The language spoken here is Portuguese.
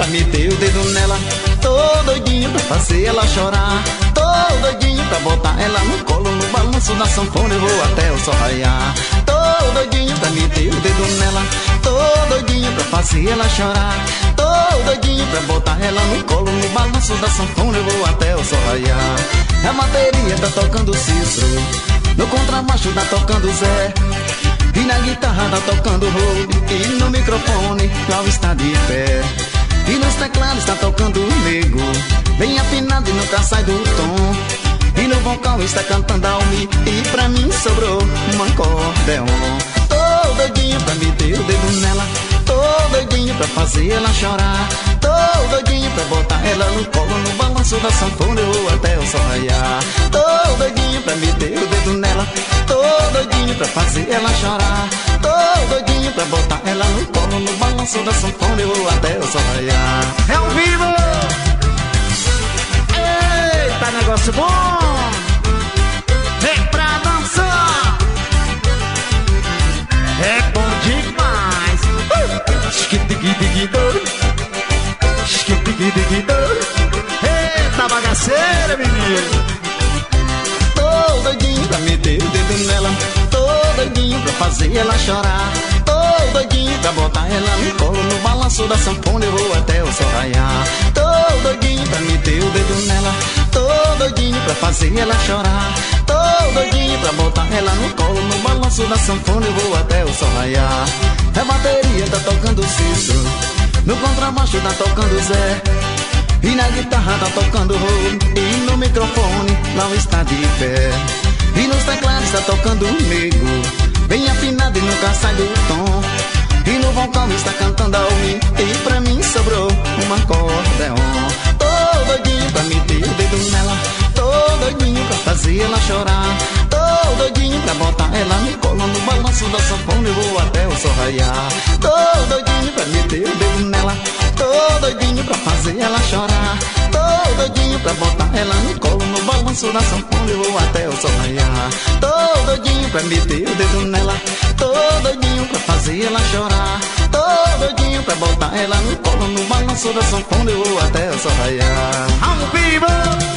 pra meter o dedo nela. Tô doidinho pra fazer ela chorar. Tô doidinho pra botar ela no colo. No balanço da sanfona eu vou até o sol raiar. Tô doidinho pra meter o dedo nela. Tô doidinho pra fazer ela chorar. Tô doidinho pra botar ela no colo. No balanço da sanfona eu vou até o sol raiar. A bateria tá tocando Cícero, no contrabaixo tá tocando Zé, e na guitarra tá tocando Rode, e no microfone Cláudio está de pé, e nos teclados tá tocando Nego, bem afinado e nunca sai do tom, e no vocal está cantando Almi, e pra mim sobrou um acordeon. Tô doidinho pra meter o dedo nela. Tô doidinho pra fazer ela chorar. Tô doidinho pra botar ela no colo. No balanço da sanfona eu vou até o sol raiar. Tô doidinho pra meter o dedo nela. Tô doidinho pra fazer ela chorar. Tô doidinho pra botar ela no colo. No balanço da sanfona eu vou até o sol raiar. É ao vivo! Eita, negócio bom! Vem pra dançar! É bom demais! Eita, bagaceira, menino! Tô doidinho pra meter o dedo nela. Tô doidinho pra fazer ela chorar. Tô doidinho pra botar ela no colo. No balanço da sanfona eu vou até o sol raiar. Tô doidinho pra meter o dedo nela. Tô doidinho pra fazer ela chorar. Tô doidinho pra botar ela no colo. No balanço da sanfona eu vou até o sol raiar. A bateria tá tocando Cícero, no contrabaixo tá tocando Zé, e na guitarra tá tocando Rode, e no microfone lá está de pé, e nos teclados tá tocando Nego, bem afinado e nunca sai do tom, e no vocal está cantando Almi, e pra mim sobrou um acordeon. Tô doidinho pra meter o dedo nela. Tô doidinho pra fazer ela chorar. Tô doidinho pra botar ela no colo. No balanço da sanfona eu vou até o sol raiar. Tô doidinho pra meter o dedo nela. Tô doidinho pra fazer ela chorar. Tô doidinho pra botar ela no colo. No balanço da sanfona eu vou até o sol raiar. Tô doidinho pra meter o dedo nela. Tô doidinho pra fazer ela chorar. Tô doidinho pra botar ela no colo. No balanço da sanfona eu vou até o sol raiar. Ao vivo!